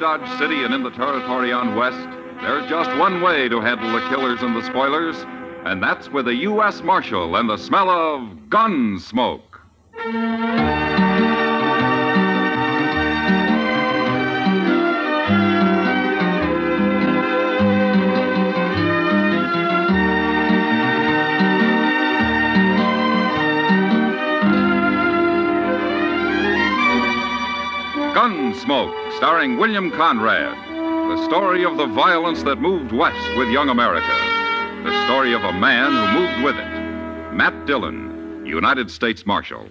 Dodge City and in the territory on West, there's just one way to handle the killers and the spoilers, and that's with a U.S. Marshal and the smell of gun smoke. Gunsmoke, starring William Conrad. The story of the violence that moved west with young America. The story of a man who moved with it. Matt Dillon, United States Marshal.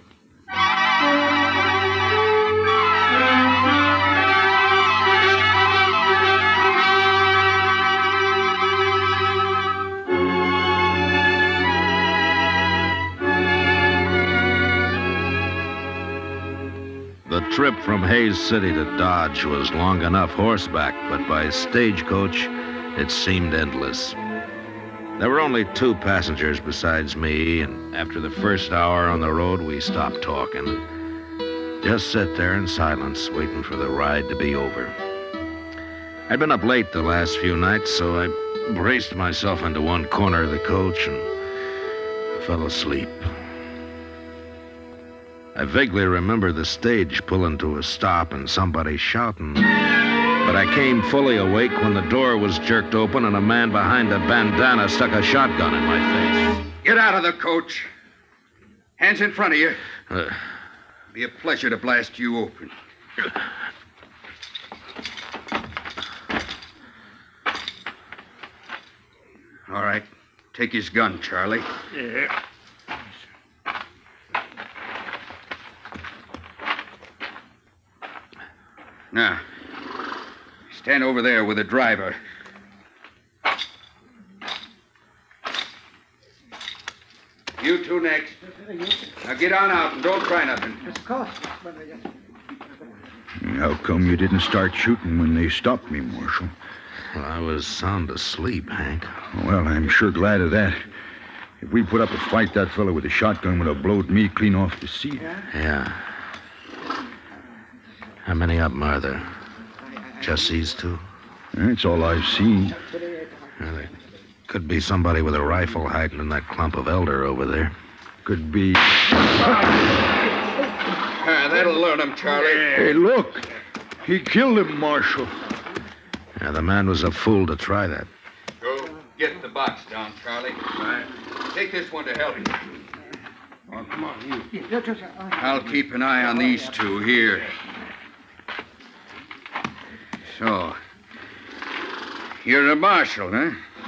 The trip from Hays City to Dodge was long enough horseback, but by stagecoach, it seemed endless. There were only 2 passengers besides me, and after the first hour on the road, we stopped talking. Just sat there in silence, waiting for the ride to be over. I'd been up late the last few nights, so I braced myself into one corner of the coach and fell asleep. I vaguely remember the stage pulling to a stop and somebody shouting. But I came fully awake when the door was jerked open and a man behind a bandana stuck a shotgun in my face. Get out of the coach. Hands in front of you. Be a pleasure to blast you open. All right. Take his gun, Charlie. Yeah. Now, stand over there with the driver. You 2 next. Now get on out and don't try nothing. How come you didn't start shooting when they stopped me, Marshal? Well, I was sound asleep, Hank. Well, I'm sure glad of that. If we put up a fight, that fellow with the shotgun would have blowed me clean off the seat. Yeah. How many of them are there? Just these 2? That's all I've seen. Well, there could be somebody with a rifle hiding in that clump of elder over there. Could be... That'll learn him, Charlie. Hey, look. He killed him, Marshal. Yeah, the man was a fool to try that. Go get the box down, Charlie. Take this one to help you. Oh, come on, you. I'll keep an eye on these 2 here. So, you're a marshal, huh?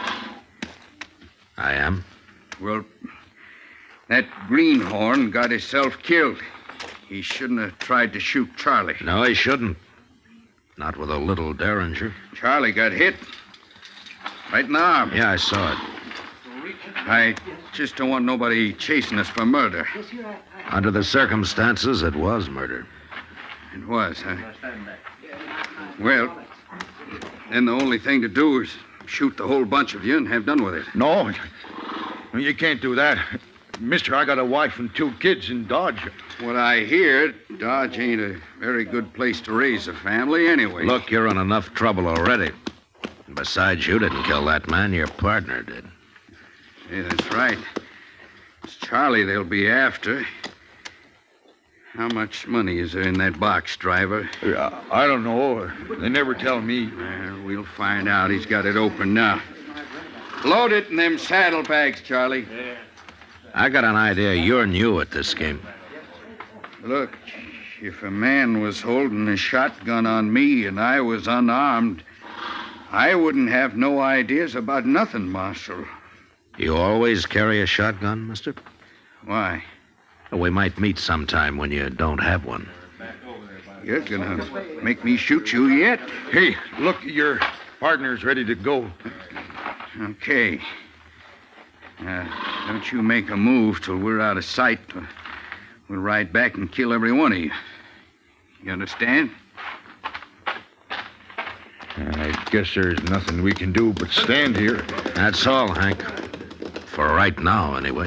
I am? Well, that greenhorn got himself killed. He shouldn't have tried to shoot Charlie. No, he shouldn't. Not with a little derringer. Charlie got hit. Right in the arm. Yeah, I saw it. I just don't want nobody chasing us for murder. Under the circumstances, it was murder. It was, huh? Well, then the only thing to do is shoot the whole bunch of you and have done with it. No, you can't do that. Mister, I got a wife and 2 kids in Dodge. What I hear, Dodge ain't a very good place to raise a family anyway. Look, you're in enough trouble already. And besides, you didn't kill that man. Your partner did. Yeah, that's right. It's Charlie they'll be after. How much money is there in that box, driver? I don't know. They never tell me. Well, we'll find out. He's got it open now. Load it in them saddlebags, Charlie. Yeah. I got an idea you're new at this game. Look, if a man was holding a shotgun on me and I was unarmed, I wouldn't have no ideas about nothing, Marshal. You always carry a shotgun, mister? Why? We might meet sometime when you don't have one. You're gonna make me shoot you yet? Hey, look, your partner's ready to go. Okay. Don't you make a move till we're out of sight. We'll ride back and kill every one of you. You understand? I guess there's nothing we can do but stand here. That's all, Hank. For right now, anyway.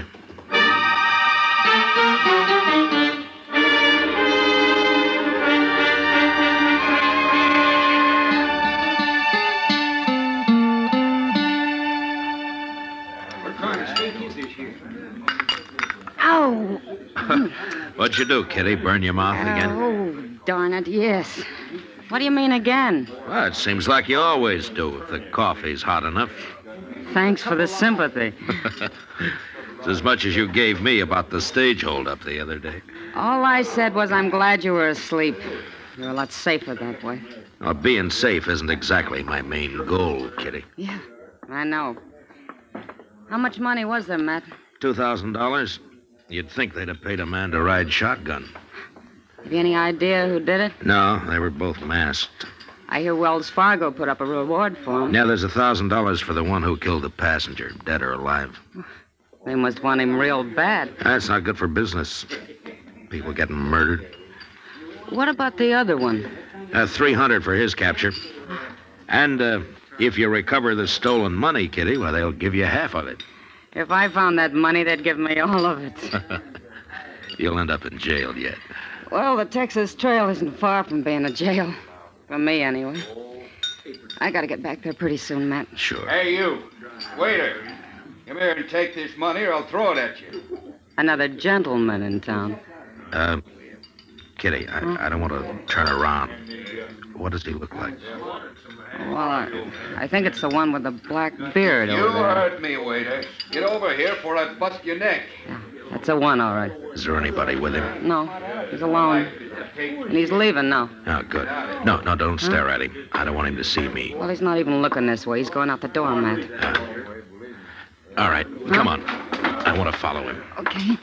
Ow! What'd you do, Kitty? Burn your mouth again? Oh, darn it, yes. What do you mean again? Well, it seems like you always do if the coffee's hot enough. Thanks for the sympathy. It's as much as you gave me about the stage hold-up the other day. All I said was I'm glad you were asleep. You're a lot safer that way. Well, being safe isn't exactly my main goal, Kitty. Yeah, I know. How much money was there, Matt? $2,000? You'd think they'd have paid a man to ride shotgun. Have you any idea who did it? No, they were both masked. I hear Wells Fargo put up a reward for him. Now, there's $1,000 for the one who killed the passenger, dead or alive. They must want him real bad. That's not good for business. People getting murdered. What about the other one? $300 for his capture. And if you recover the stolen money, Kitty, well, they'll give you half of it. If I found that money, they'd give me all of it. You'll end up in jail yet. Well, the Texas Trail isn't far from being a jail. For me, anyway. I gotta get back there pretty soon, Matt. Sure. Hey, you. Waiter. Come here and take this money or I'll throw it at you. Another gentleman in town. Kitty, I don't want to turn around. What does he look like? Well, I think it's the one with the black beard You over there. heard me, waiter. Get over here before I bust your neck. Yeah, that's the one, all right. Is there anybody with him? No, he's alone. And he's leaving now. Oh, good. No, don't stare at him. I don't want him to see me. Well, he's not even looking this way. He's going out the door, Matt. All right, come on. I want to follow him. Okay.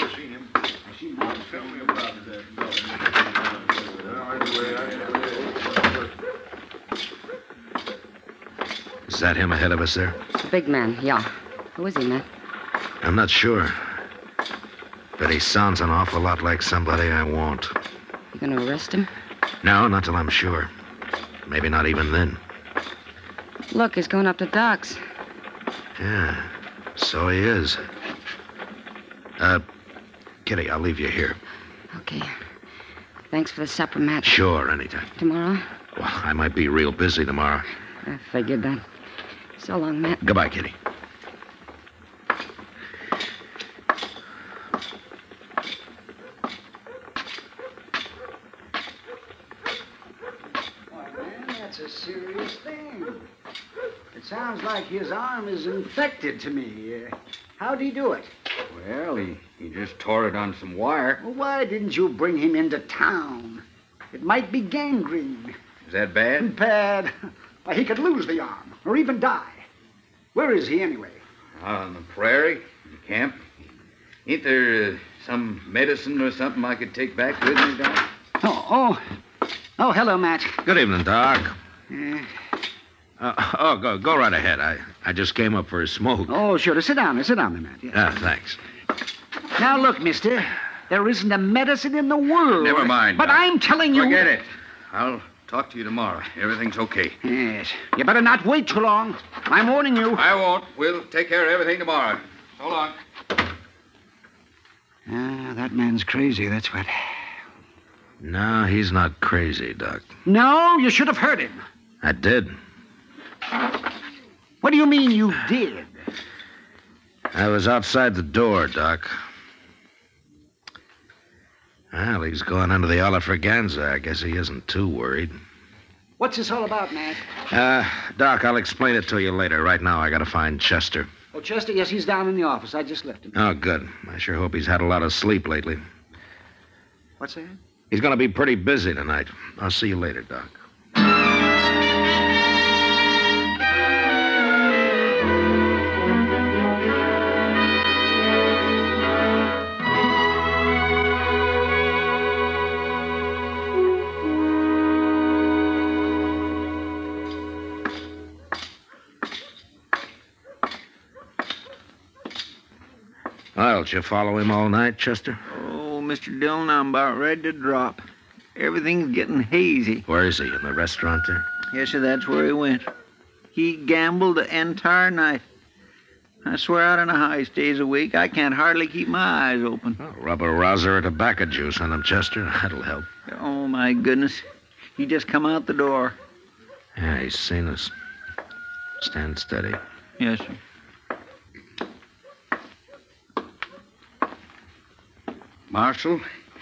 Is that him ahead of us there? The big man, yeah. Who is he, Matt? I'm not sure. But he sounds an awful lot like somebody I want. You gonna arrest him? No, not till I'm sure. Maybe not even then. Look, he's going up to Doc's. Yeah, so he is. Kitty, I'll leave you here. Okay. Thanks for the supper, Matt. Sure, anytime. Tomorrow? Well, I might be real busy tomorrow. I figured that. So long, Matt. Goodbye, Kitty. That's a serious thing. It sounds like his arm is infected to me. How'd he do it? Well, he just tore it on some wire. Well, why didn't you bring him into town? It might be gangrene. Is that bad? Bad. Why, he could lose the arm, or even die. Where is he, anyway? Out on the prairie, in camp. Ain't there some medicine or something I could take back with me, Doc? Oh, hello, Matt. Good evening, Doc. Uh, Go right ahead. I just came up for a smoke. Oh, sure. Sit down there, Matt. Yeah. Thanks. Now, look, mister. There isn't a medicine in the world. Never mind, But Doc. I'm telling you... Forget it. I'll talk to you tomorrow. Everything's okay. Yes. You better not wait too long. I'm warning you. I won't. We'll take care of everything tomorrow. So long. That man's crazy, that's what. No, he's not crazy, Doc. No, you should have heard him. I did. What do you mean you did? I was outside the door, Doc. Well, he's going under the Olafraganza. I guess he isn't too worried. What's this all about, Matt? Doc, I'll explain it to you later. Right now, I gotta find Chester. Oh, Chester, yes, he's down in the office. I just left him. Oh, good. I sure hope he's had a lot of sleep lately. What's that? He's gonna be pretty busy tonight. I'll see you later, Doc. Well, did you follow him all night, Chester? Oh, Mr. Dillon, I'm about ready to drop. Everything's getting hazy. Where is he? In the restaurant there? Yes, sir, that's where he went. He gambled the entire night. I swear out on a house days a week, I can't hardly keep my eyes open. Oh, rub a rouser or tobacco juice on him, Chester. That'll help. Oh, my goodness. He just come out the door. Yeah, he's seen us. Stand steady. Yes, sir. Marshal,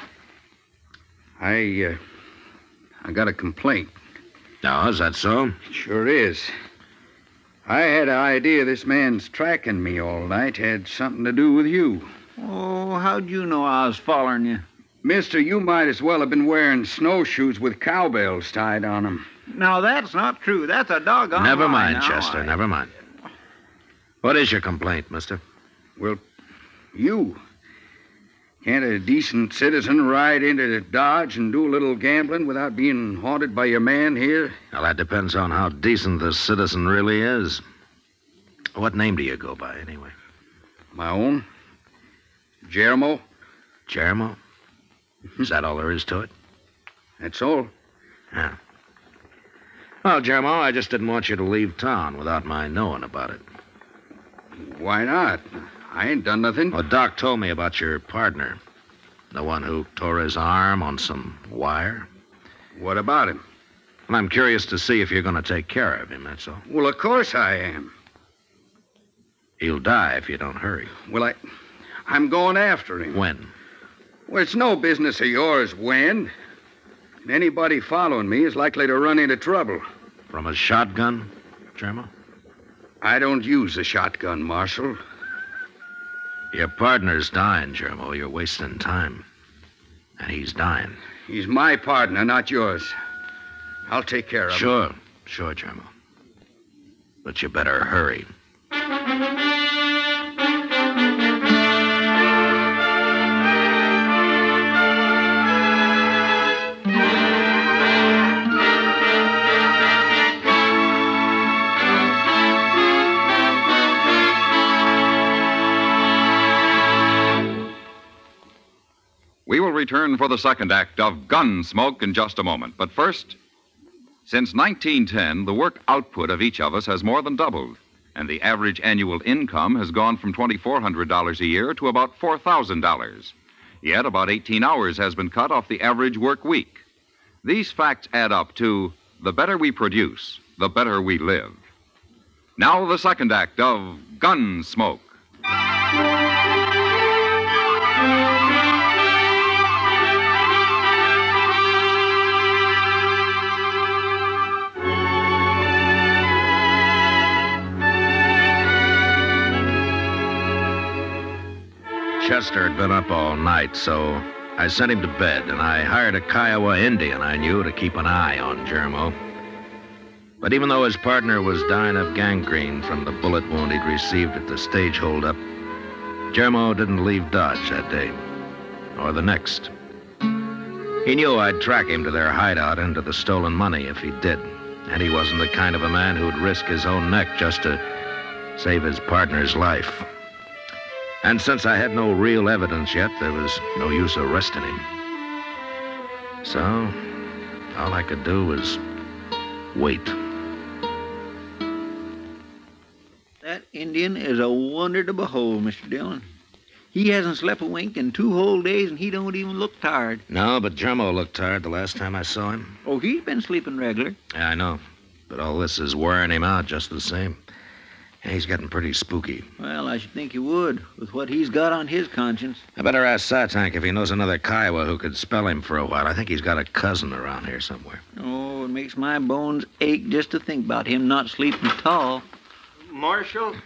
I got a complaint. No, is that so? Sure is. I had an idea this man's tracking me all night had something to do with you. Oh, how'd you know I was following you? Mister, you might as well have been wearing snowshoes with cowbells tied on them. Now, that's not true. That's a doggone Never lie. mind, Now, Chester, never mind. What is your complaint, mister? Well, you. Can't a decent citizen ride into Dodge and do a little gambling without being haunted by your man here? Well, that depends on how decent the citizen really is. What name do you go by, anyway? My own? Jeremo? Jeremo? Is that all there is to it? That's all. Yeah. Well, Jeremo, I just didn't want you to leave town without my knowing about it. Why not? I ain't done nothing. Well, Doc told me about your partner. The one who tore his arm on some wire. What about him? Well, I'm curious to see if you're going to take care of him, that's all. Well, of course I am. He'll die if you don't hurry. Well, I'm going after him. When? Well, it's no business of yours when. And anybody following me is likely to run into trouble. From a shotgun, Jeremo? I don't use a shotgun, Marshal. Your partner's dying, Jeremo. You're wasting time. And he's dying. He's my partner, not yours. I'll take care of him. Sure, Jeremo. But you better hurry. We will return for the second act of Gunsmoke in just a moment. But first, since 1910, the work output of each of us has more than doubled, and the average annual income has gone from $2,400 a year to about $4,000. Yet about 18 hours has been cut off the average work week. These facts add up to the better we produce, the better we live. Now the second act of Gunsmoke. Chester had been up all night, so I sent him to bed, and I hired a Kiowa Indian I knew to keep an eye on Jeremo. But even though his partner was dying of gangrene from the bullet wound he'd received at the stage holdup, Jeremo didn't leave Dodge that day, or the next. He knew I'd track him to their hideout and to the stolen money if he did, and he wasn't the kind of a man who'd risk his own neck just to save his partner's life. And since I had no real evidence yet, there was no use arresting him. So, all I could do was wait. That Indian is a wonder to behold, Mr. Dillon. He hasn't slept a wink in 2 whole days, and he don't even look tired. No, but Jeremo looked tired the last time I saw him. Oh, he's been sleeping regular. Yeah, I know. But all this is wearing him out just the same. And he's getting pretty spooky. Well, I should think he would, with what he's got on his conscience. I better ask Satank if he knows another Kiowa who could spell him for a while. I think he's got a cousin around here somewhere. Oh, it makes my bones ache just to think about him not sleeping tall. Marshal,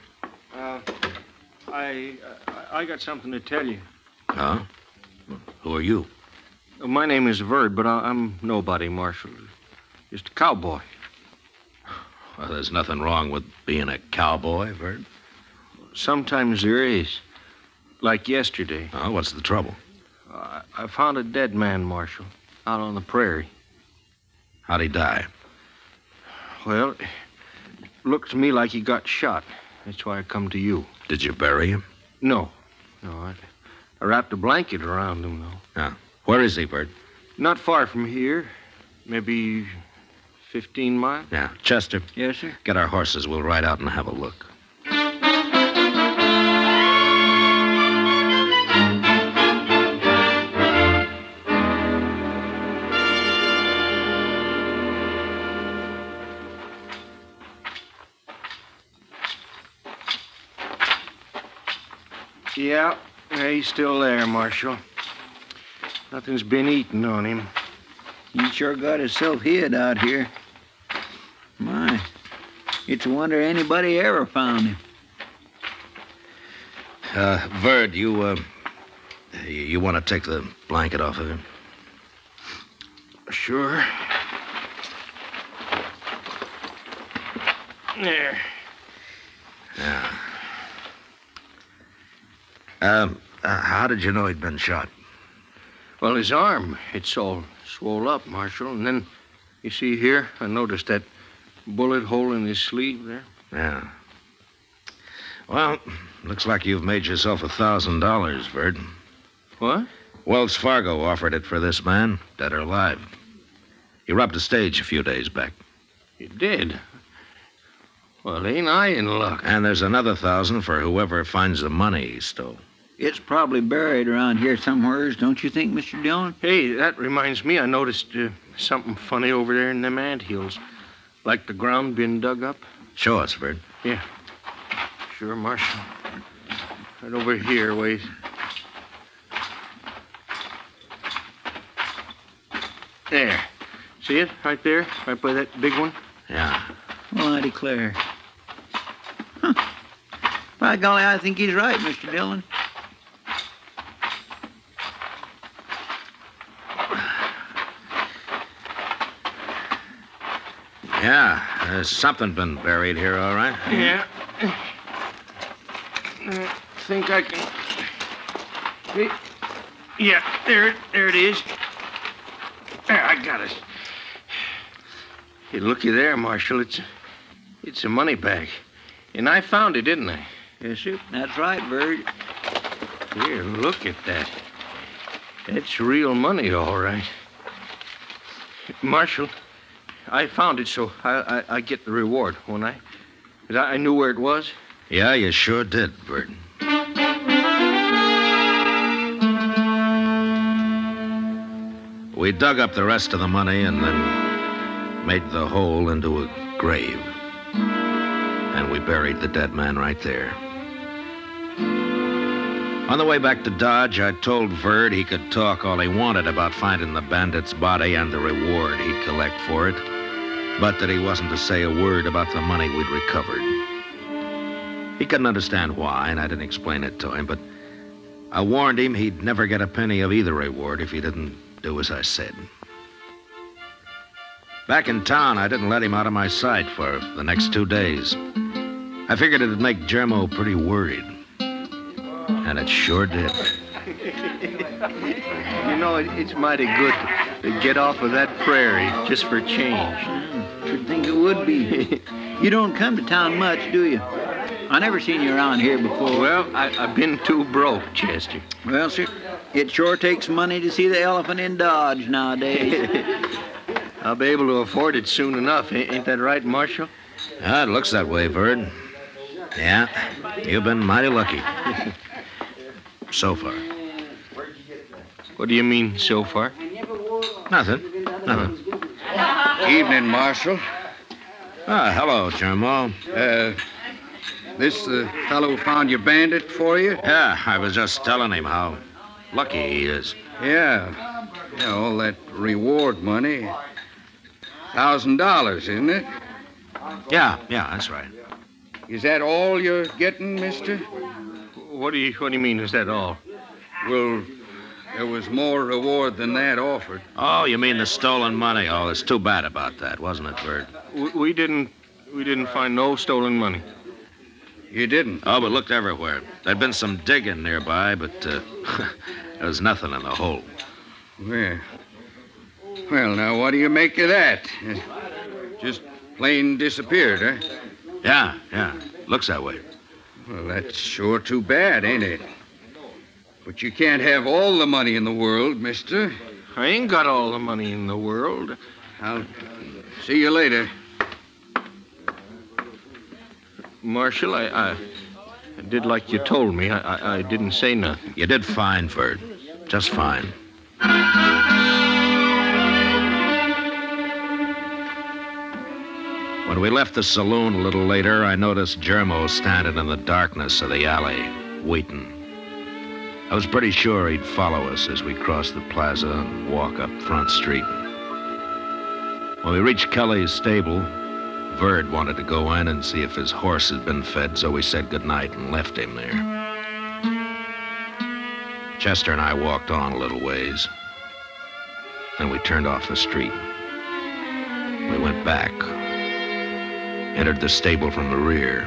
I got something to tell you. Huh? Who are you? My name is Verd, but I'm nobody, Marshal. Just a cowboy. Well, there's nothing wrong with being a cowboy, Verd. Sometimes there is. Like yesterday. Oh, what's the trouble? I found a dead man, Marshal, out on the prairie. How'd he die? Well, it looked to me like he got shot. That's why I come to you. Did you bury him? No, I wrapped a blanket around him, though. Yeah. Where is he, Verd? Not far from here. Maybe 15 miles. Yeah. Chester. Yes, sir? Get our horses. We'll ride out and have a look. Yeah, he's still there, Marshal. Nothing's been eaten on him. He sure got himself hid out here. My, it's a wonder anybody ever found him. Verd, you want to take the blanket off of him? Sure. There. Yeah. How did you know he'd been shot? Well, his arm, it's all swole up, Marshal. And then, you see here, I noticed that bullet hole in his sleeve there. Yeah. Well, looks like you've made yourself $1,000, Verd. What? Wells Fargo offered it for this man, dead or alive. He robbed a stage a few days back. You did? Well, ain't I in luck? And there's another 1,000 for whoever finds the money he stole. It's probably buried around here somewheres, don't you think, Mr. Dillon? Hey, that reminds me, I noticed something funny over there in them anthills. Like the ground been dug up. Show us, Verd. Yeah. Sure, Marshal. Right over here, wait. There. See it? Right there? Right by that big one? Yeah. Well, I declare. Huh. By golly, I think he's right, Mr. Dillon. Yeah, there's something been buried here, all right. Yeah. I think I can... See? Yeah, there it is. There, I got it. Hey, looky there, Marshal. It's a money bag. And I found it, didn't I? Yes, sir. That's right, Verd. Here, look at that. That's real money, all right. Marshal, I found it, so I get the reward, won't I? 'Cause I knew where it was. Yeah, you sure did, Verd. We dug up the rest of the money and then made the hole into a grave. And we buried the dead man right there. On the way back to Dodge, I told Verd he could talk all he wanted about finding the bandit's body and the reward he'd collect for it, but that he wasn't to say a word about the money we'd recovered. He couldn't understand why, and I didn't explain it to him, but I warned him he'd never get a penny of either reward if he didn't do as I said. Back in town, I didn't let him out of my sight for the next 2 days. I figured it'd make Jermo pretty worried. And it sure did. You know, it's mighty good to get off of that prairie just for change. Should think it would be. You don't come to town much, do you? I never seen you around here before. Well, I've been too broke, Chester. Well, sir, it sure takes money to see the elephant in Dodge nowadays. I'll be able to afford it soon enough. Ain't that right, Marshal? Ah, it looks that way, Verd. Yeah, you've been mighty lucky. So far. What do you mean, so far? Nothing. Evening, Marshal. Ah, hello, Jermo. This the fellow who found your bandit for you? Yeah, I was just telling him how lucky he is. Yeah. Yeah, all that reward money. $1,000, isn't it? Yeah, that's right. Is that all you're getting, mister? What do you mean, is that all? Well, there was more reward than that offered. Oh, you mean the stolen money? Oh, it's too bad about that, wasn't it, Verd? We didn't find no stolen money. You didn't? Oh, but looked everywhere. There'd been some digging nearby, but there was nothing in the hole. Well, now, what do you make of that? Just plain disappeared, huh? Yeah. Looks that way. Well, that's sure too bad, ain't it? But you can't have all the money in the world, mister. I ain't got all the money in the world. I'll see you later. Marshal, I did like you told me. I didn't say nothing. You did fine, Verd. Just fine. When we left the saloon a little later, I noticed Jermo standing in the darkness of the alley, waiting. I was pretty sure he'd follow us as we crossed the plaza and walk up Front Street. When we reached Kelly's stable, Verd wanted to go in and see if his horse had been fed, so we said goodnight and left him there. Chester and I walked on a little ways. Then we turned off the street. We went back, entered the stable from the rear.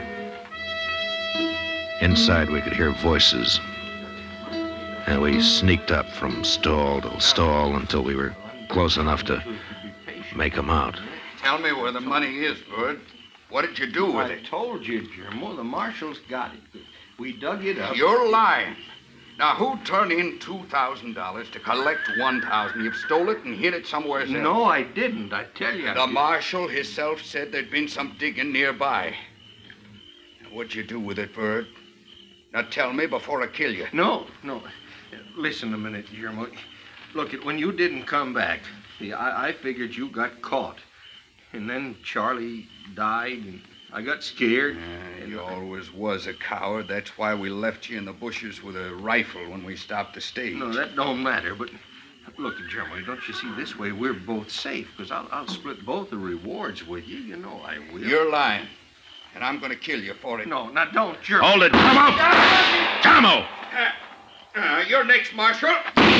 Inside, we could hear voices. And we sneaked up from stall to stall until we were close enough to make them out. Tell me where the money is, Bud. What did you do with I it? told you, Germo. The marshals got it. We dug it up. You're lying. Now, who turned in $2,000 to collect $1,000? You've stole it and hid it somewhere else. No, I didn't. I tell you. The marshal himself said there'd been some digging nearby. What'd you do with it, Bud? Now, tell me before I kill you. No. Listen a minute, Germo. Look, when you didn't come back, see, I figured you got caught. And then Charlie died, and I got scared. You always was a coward. That's why we left you in the bushes with a rifle when we stopped the stage. No, that don't matter, but look, Germo, don't you see, this way we're both safe, because I'll split both the rewards with you. You know I will. You're lying, and I'm going to kill you for it. No, now don't, Germo. Hold it, Tomo! Tomo! You're next, Marshal.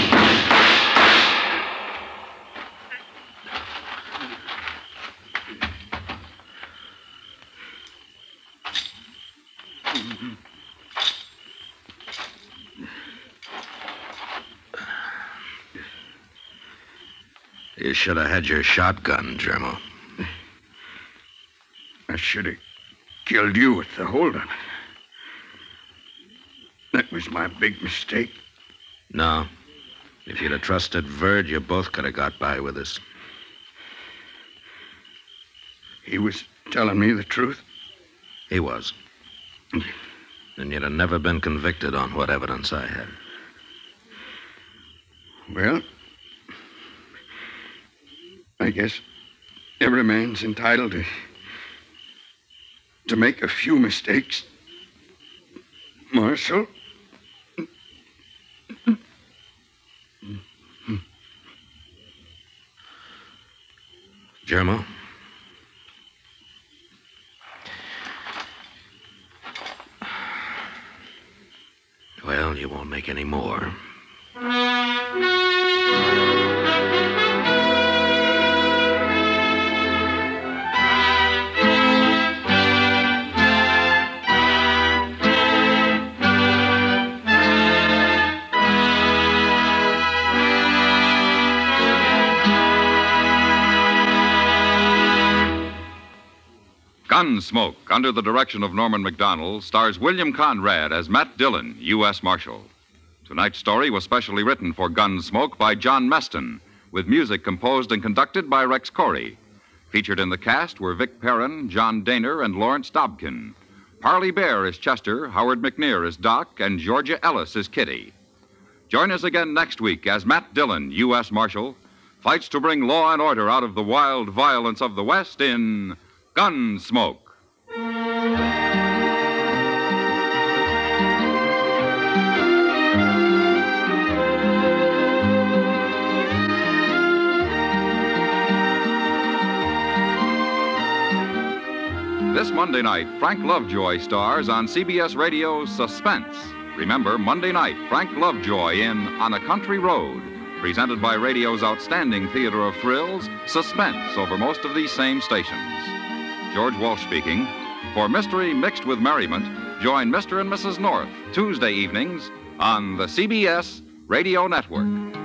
You should have had your shotgun, Germo. I should have killed you with the holdup. That was my big mistake. No. If you'd have trusted Verd, you both could have got by with us. He was telling me the truth. He was. And you'd have never been convicted on what evidence I had. Well, I guess every man's entitled to make a few mistakes. Marshal? Germo? Well, you won't make any more. Gunsmoke, under the direction of Norman Macdonald, stars William Conrad as Matt Dillon, U.S. Marshal. Tonight's story was specially written for Gunsmoke by John Meston, with music composed and conducted by Rex Corey. Featured in the cast were Vic Perrin, John Daner, and Lawrence Dobkin. Parley Bear is Chester, Howard McNear is Doc, and Georgia Ellis is Kitty. Join us again next week as Matt Dillon, U.S. Marshal, fights to bring law and order out of the wild violence of the West in Gunsmoke. This Monday night, Frank Lovejoy stars on CBS Radio's Suspense. Remember, Monday night, Frank Lovejoy in On a Country Road, presented by radio's outstanding theater of thrills, Suspense, over most of these same stations. George Walsh speaking. For mystery mixed with merriment, join Mr. and Mrs. North Tuesday evenings on the CBS Radio Network.